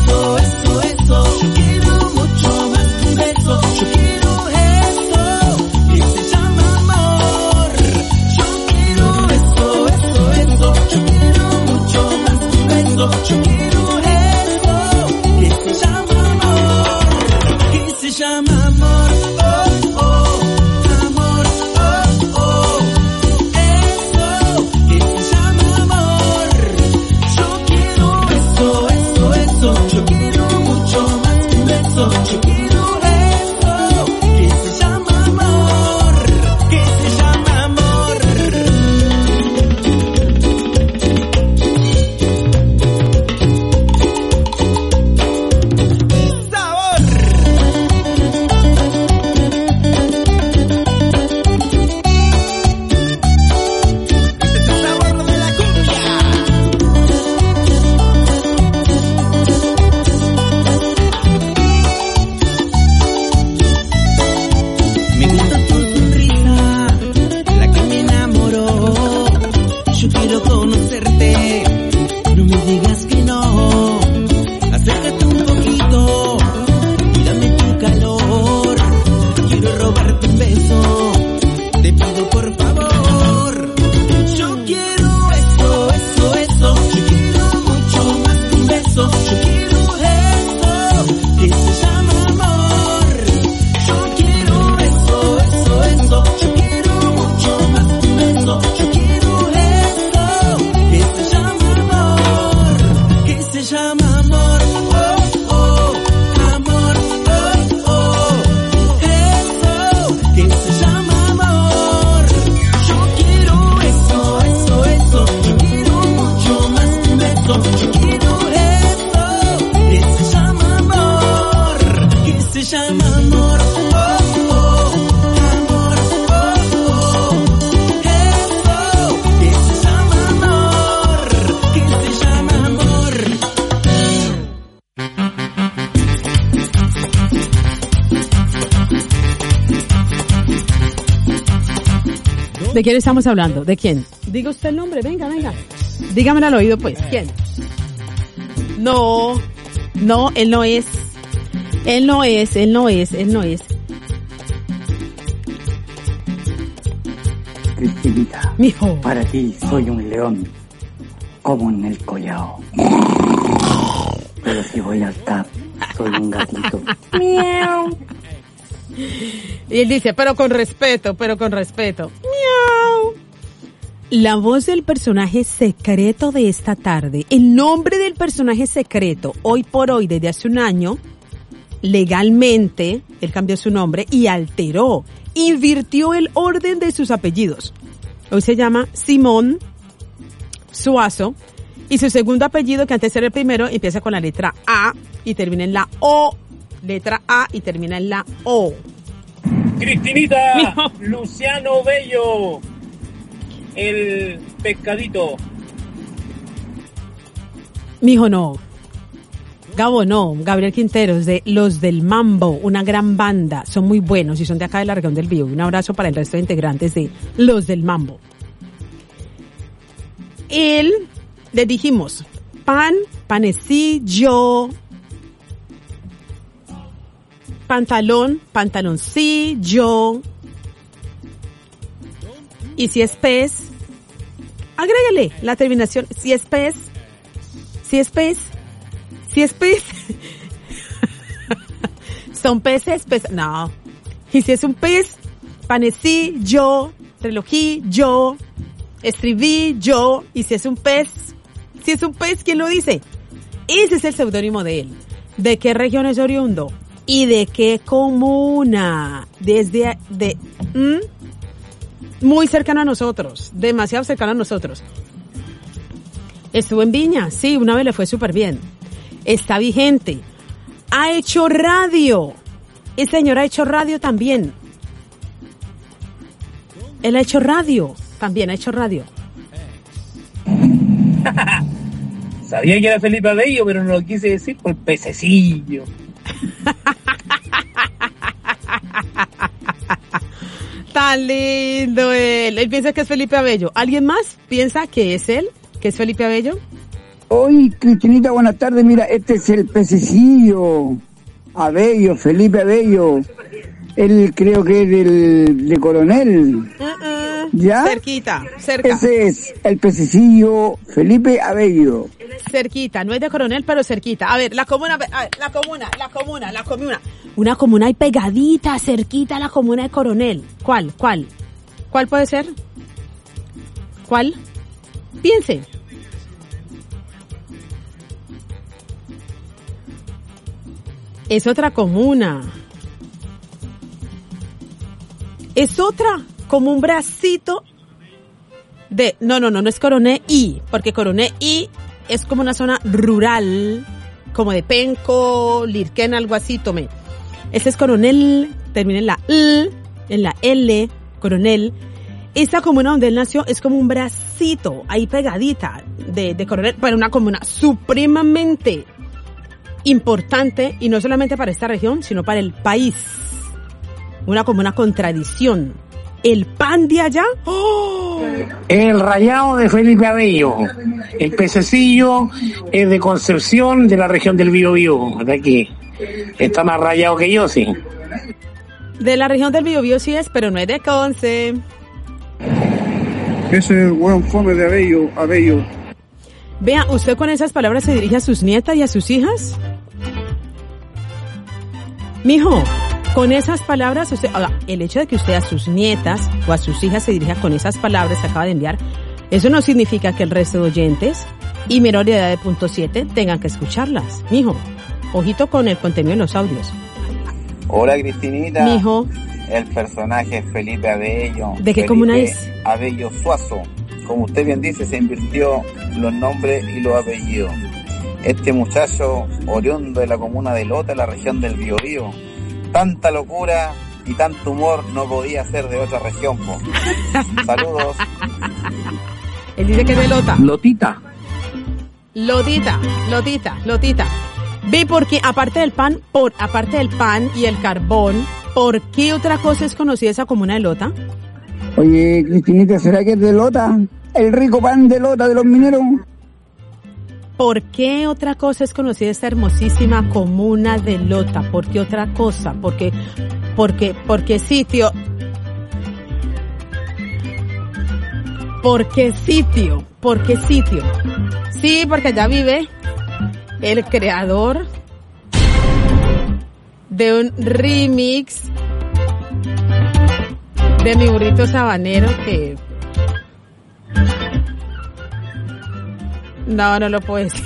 llama amor. Oh, oh, amor. Oh, oh, eso que se llama amor, que se llama amor. ¿De quién estamos hablando? ¿De quién? Diga usted el nombre, venga, venga. Dígamelo al oído, pues. ¿Quién? No, no, él no es. Él no es, él no es, él no es. Cristinita, mijo, para ti soy un león, como en el collao. Pero si voy al tap, soy un gatito. Miau. Y él dice, pero con respeto, pero con respeto. Miau. La voz del personaje secreto de esta tarde, el nombre del personaje secreto, hoy por hoy, desde hace un año, legalmente, él cambió su nombre y alteró, invirtió el orden de sus apellidos. Hoy se llama Simón Suazo y su segundo apellido, que antes era el primero, empieza con la letra A y termina en la O. Letra A y termina en la O. Cristinita, Luciano Bello, el pescadito. Mijo, no. Gabo, no. Gabriel Quinteros, de Los del Mambo, una gran banda. Son muy buenos y son de acá de la región del Bío. Un abrazo para el resto de integrantes de Los del Mambo. Él, le dijimos, pan, panecillo, pantalón, pantaloncillo. Y si es pez, agrégale la terminación. Si es pez, si es pez, si es pez. Son peces, pez. No. Y si es un pez, panecillo, relojillo, estribillo. Y si es un pez, si es un pez, ¿quién lo dice? Ese es el seudónimo de él. ¿De qué región es oriundo? ¿Y de qué comuna? Desde, de, ¿Mm? muy cercano a nosotros, demasiado cercano a nosotros. Estuvo en Viña, sí, una vez le fue súper bien. Está vigente. Ha hecho radio. El señor ha hecho radio también. Él ha hecho radio, también ha hecho radio. Sabía que era Felipe Abello, pero no lo quise decir por pececillo. Tan lindo él. Él piensa que es Felipe Abello. ¿Alguien más piensa que es él? ¿Que es Felipe Abello? Hoy, Cristinita, buenas tardes. Mira, este es el pececillo Abello, Felipe Abello. Él creo que es del, de Coronel. Uh-uh. ¿Ya? Cerquita, cerca. Ese es el pececillo Felipe Abello. Cerquita, no es de Coronel, pero cerquita. A ver, la comuna, a ver, la comuna, la comuna, la comuna. Una comuna ahí pegadita, cerquita a la comuna de Coronel. ¿Cuál? ¿Cuál? ¿Cuál puede ser? ¿Cuál? Piense. Es otra comuna. Es otra, como un bracito de... No, no, no, no es Coronel I, porque Coronel I es como una zona rural, como de Penco, Lirquén, algo así, tome. Ese es Coronel, termina en la L, en la L, Coronel. Esta comuna donde él nació es como un bracito, ahí pegadita, de, de Coronel, pero una comuna supremamente importante, y no solamente para esta región, sino para el país. Una comuna con tradición. El pan de allá. ¡Oh! El rayado de Felipe Abello. El pececillo es de Concepción, de la región del Biobío, de aquí. Está más rayado que yo, sí. De la región del Biobío sí es, pero no es de Conce. Ese es el buen fome de Abello, Abello. Vea, ¿usted con esas palabras se dirige a sus nietas y a sus hijas? Mijo, con esas palabras, usted, el hecho de que usted a sus nietas o a sus hijas se dirija con esas palabras que acaba de enviar, eso no significa que el resto de oyentes y menor de edad de punto siete tengan que escucharlas. Mijo, ojito con el contenido de los audios. Hola, Cristinita. Mijo. El personaje es Felipe Abello. ¿De qué Felipe comuna es? Abello Suazo. Como usted bien dice, se invirtió los nombres y los apellidos. Este muchacho, oriundo de la comuna de Lota, la región del Biobío, Tanta locura y tanto humor no podía ser de otra región, po. Saludos. Él dice que es de Lota. Lotita. Lotita, Lotita, Lotita. Ve, porque aparte del pan, por aparte del pan y el carbón, ¿por qué otra cosa es conocida esa comuna de Lota? Oye, Cristinita, ¿será que es de Lota? El rico pan de Lota de los mineros. ¿Por qué otra cosa es conocida esta hermosísima comuna de Lota? ¿Por qué otra cosa? Porque, porque, porque sitio. ¿Por qué sitio? ¿Por qué sitio? Sí, porque allá vive el creador de un remix de mi burrito sabanero que... No, no lo puedo decir.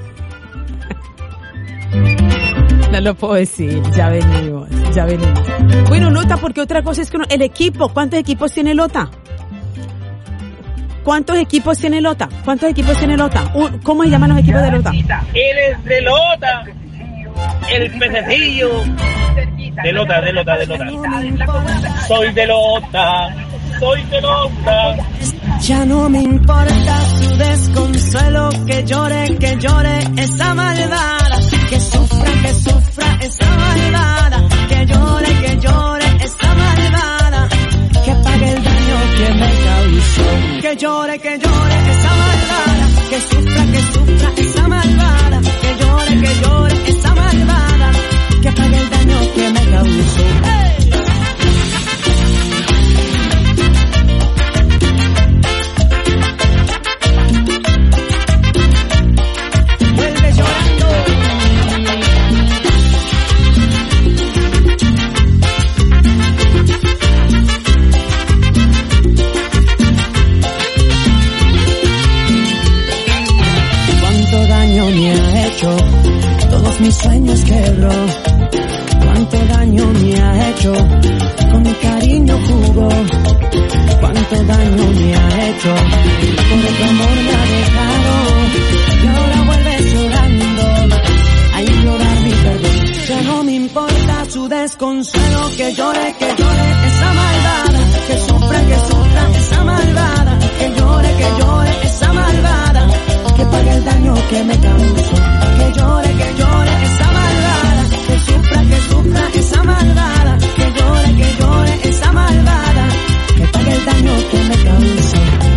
No lo puedo decir, ya venimos, ya venimos. Bueno, Lota, porque otra cosa es que no, el equipo, ¿cuántos equipos tiene Lota? ¿Cuántos equipos tiene Lota? ¿Cuántos equipos tiene Lota? Un, ¿Cómo se llaman los equipos de Lota? Él es de Lota, el pececillo. De Lota, de Lota, de Lota. Soy de Lota, soy de Lota. Ya no me importa su desconsuelo, que llore, que llore esa malvada, que sufra, que sufra esa malvada, que llore, que llore esa malvada, que pague el daño que me causó, que llore, que llore esa malvada, que sufra, que sufra esa malvada, que llore, que llore esa malvada, que pague el daño que me causó. ¡Hey! Todos mis sueños quebró, cuánto daño me ha hecho, con mi cariño jugó, cuánto daño me ha hecho, por tu amor me ha dejado, y ahora vuelve llorando, a implorar mi perdón. Ya no me importa su desconsuelo, que llore, que llore esa malvada, que sufra, que sufra esa malvada, que llore, que llore esa malvada, que pague el daño que me causó, que llore, que llore esa malvada, que sufra, que sufra esa malvada, que llore, que llore esa malvada, que pague el daño que me causó.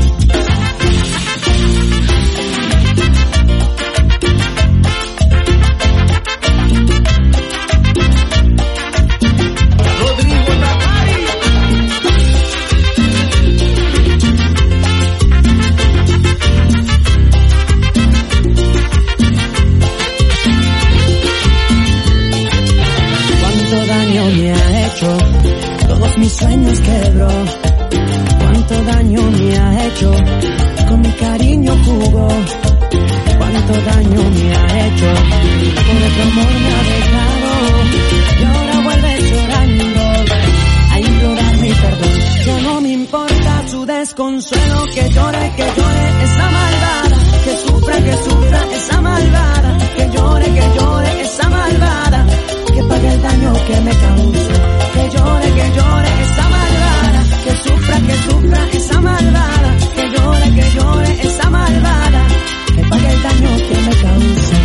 Todos mis sueños quebró, cuánto daño me ha hecho, con mi cariño jugó, cuánto daño me ha hecho, con otro amor me ha dejado, y ahora vuelve llorando, a implorar mi perdón. Ya no me importa su desconsuelo, que llore, que llore esa malvada, que sufra, que sufra esa malvada, que llore, que llore esa malvada, que pague el daño que me causó, que llore, que llore esa malvada, que sufra, que sufra esa malvada, que llore, que llore esa malvada, que pague el daño que me causó.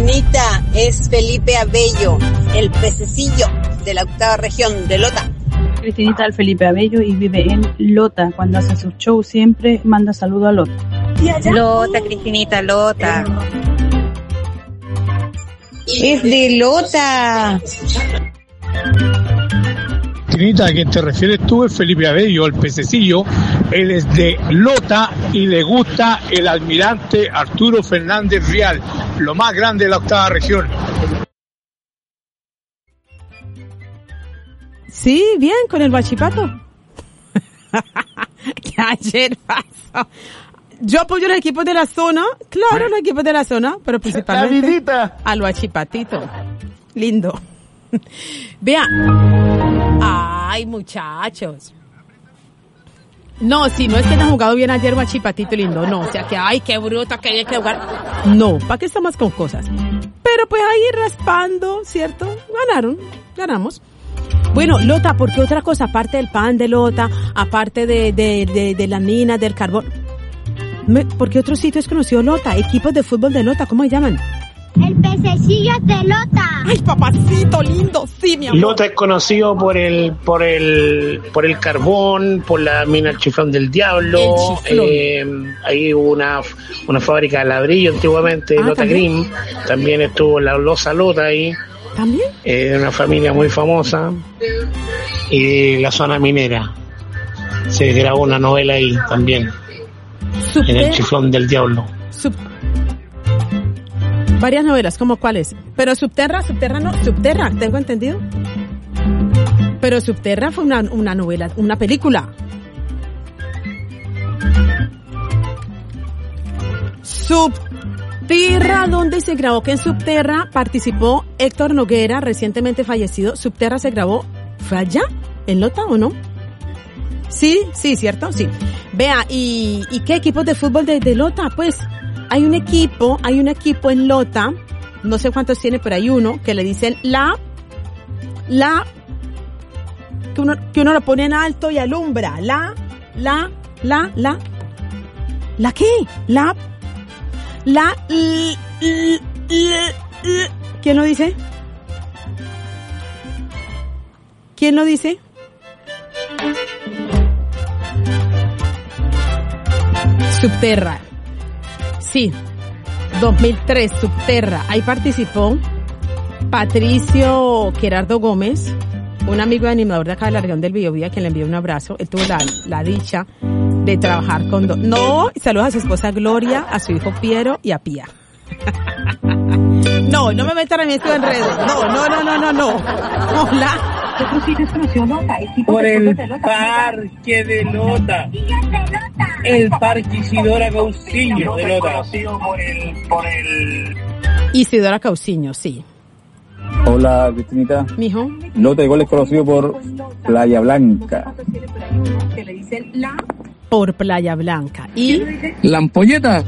Es Felipe Abello, el pececillo de la octava región de Lota. Cristinita del Felipe Abello y vive en Lota. Cuando hace sus shows siempre manda saludo a Lota. Lota, Cristinita, Lota. Es de Lota. Cristinita, ¿a quién te refieres tú? Es Felipe Abello, el pececillo. Él es de Lota y le gusta el almirante Arturo Fernández Rial, lo más grande de la octava región. Sí, bien, con el Huachipato. Que ayer pasó. Yo apoyo a los equipos de la zona, claro, los equipos de la zona, pero principalmente al Huachipatito. Lindo. Vean. Ay, muchachos. No, si no es que han jugado bien ayer Huachipatito lindo, no, o sea que ay, qué bruto que hay que jugar. No, ¿para qué estamos con cosas? Pero pues ahí raspando, ¿cierto? Ganaron, ganamos. Bueno, Lota, ¿por qué otra cosa? Aparte del pan de Lota, aparte de, de, de, de las minas, del carbón. ¿Por qué otro sitio es conocido Lota? Equipos de fútbol de Lota, ¿cómo se llaman? El pececillo de Lota. Ay, papacito lindo, sí, mi amor. Lota es conocido por el por el por el carbón, por la mina El Chiflón del Diablo. Eh, ahí hubo una una fábrica de ladrillo antiguamente, ah, Lota Green. También estuvo la Loza Lota ahí. ¿También? Eh, una familia muy famosa. Y la zona minera. Se grabó una novela ahí también. Super. En El Chiflón del Diablo. Sub... Varias novelas, ¿cómo cuáles? Pero Subterra, Subterra no, Subterra, tengo entendido. Pero Subterra fue una, una novela, una película. Subterra, ¿dónde se grabó? Que en Subterra participó Héctor Noguera, recientemente fallecido. Subterra se grabó, ¿fue allá? ¿En Lota o no? Sí, sí, ¿cierto? Sí. Vea, ¿y, y qué equipos de fútbol de, de Lota? Pues hay un equipo, hay un equipo en Lota, no sé cuántos tiene, pero hay uno que le dicen la, la, que uno, que uno lo pone en alto y alumbra. La, la, la, la, ¿la qué? La, la, l, l, l, l. ¿Quién lo dice? ¿Quién lo dice? Subterra. Sí, dos mil tres, Subterra. Ahí participó Patricio Gerardo Gómez, un amigo y animador de acá de la región del Biobío, a quien le envió un abrazo. Él tuvo la, la dicha de trabajar con... Do- no, saludos a su esposa Gloria, a su hijo Piero y a Pía. No, no me metan a mí esto en redes. No, no, no, no, no, no. Hola. Por el parque de Lota. El parque Isidora Cauciño de Lota. Por el, por el... Isidora Cauciño, sí. Hola, Cristinita. Mijo. Lota igual es conocido por Playa Blanca. Por Playa Blanca. ¿Y? La ampolleta.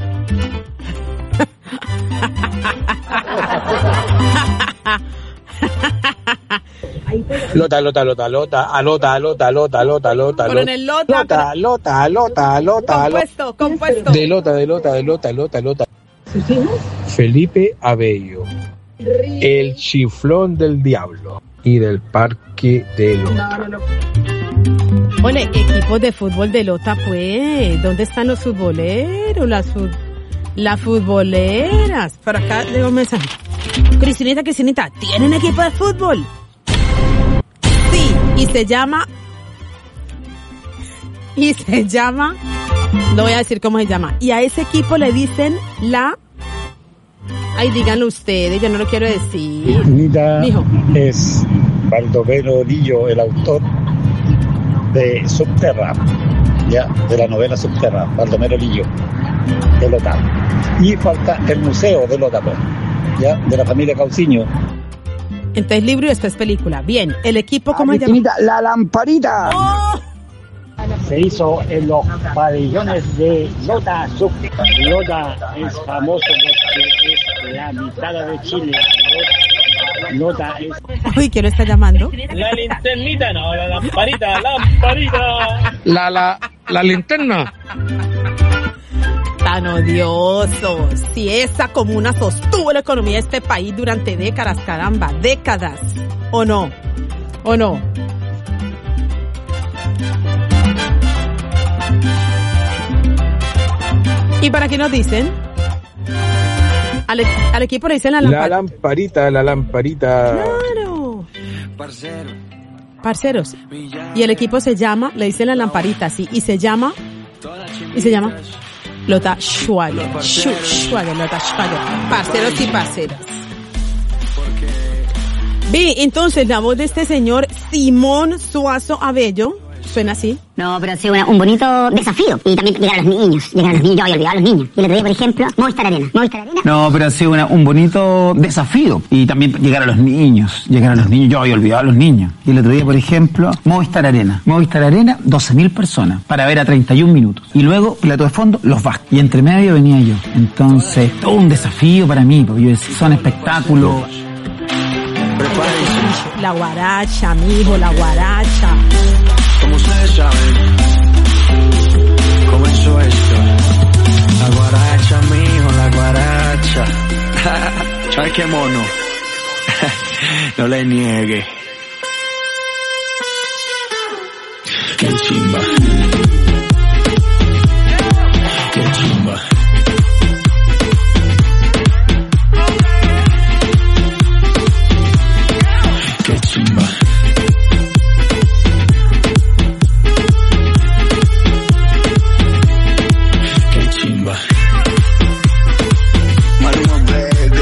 Lota, lota, lota, lota, alota, alota, alota, alota, alota, Coronel Lota, lota, lota, lota, lota, compuesto, compuesto. De lota, de lota, de lota, lota, lota. Felipe Abello, el Chiflón del Diablo y del Parque de Lota. No, no, no. Ole, equipos de fútbol de Lota, pues, ¿dónde están los futboleros? Las, fut... las futboleras. Por acá leo un mensaje. Cristinita, Cristinita, ¿tienen equipo de fútbol? Sí, y se llama... Y se llama... No voy a decir cómo se llama. Y a ese equipo le dicen la... Ay, díganlo ustedes, yo no lo quiero decir. Cristinita Mijo. Es Baldomero Lillo, el autor de Subterra, ya, de la novela Subterra, Baldomero Lillo, de Lota. Y falta el museo de Lota, pues, ya, de la familia Cauciño. Entonces libro y después película. Bien, el equipo, ¿cómo se llama? La Lamparita. ¡Oh! Se hizo en los pabellones de Lota. Lota es famoso porque es la mitad de Chile. Lota es... Uy, ¿quién lo está llamando? La linternita, no, la lamparita, lamparita. La, la, la linterna. Tan odioso. Si esa comuna sostuvo la economía de este país durante décadas, caramba, décadas. ¿O no? ¿O no? ¿Y para qué nos dicen? Al, e- al equipo le dicen la La lamparita. lamparita, la lamparita. Claro. Parceros. Y el equipo se llama, le dicen la lamparita, sí, y se llama, y se llama Lota Schwager. Schu- Schwager, Lota Schwager. Parceros y parceras. Vi, entonces la voz de este señor Simón Suazo Abello suena así. No, pero ha sido una- un bonito desafío. Y también llegar a los niños. Llegar a los niños. Yo había olvidado a los niños. Y el otro día, por ejemplo, Movistar Arena. Movistar Arena. No, pero ha sido una- un bonito desafío. Y también llegar a los niños. Llegar a los niños. Yo había olvidado a los niños. Y el otro día, por ejemplo, Movistar Arena. Movistar Arena, doce mil personas para ver a treinta y un minutos. Y luego, plato de fondo, los Vázquez. Y entre medio venía yo. Entonces, todo un desafío para mí. Porque yo decía, son espectáculos. La guaracha, mijo, la guaracha. Como ustedes saben, comenzó esto. La guaracha, mijo, la guaracha. ¿Sabes qué mono? No le niegue. Qué chimba.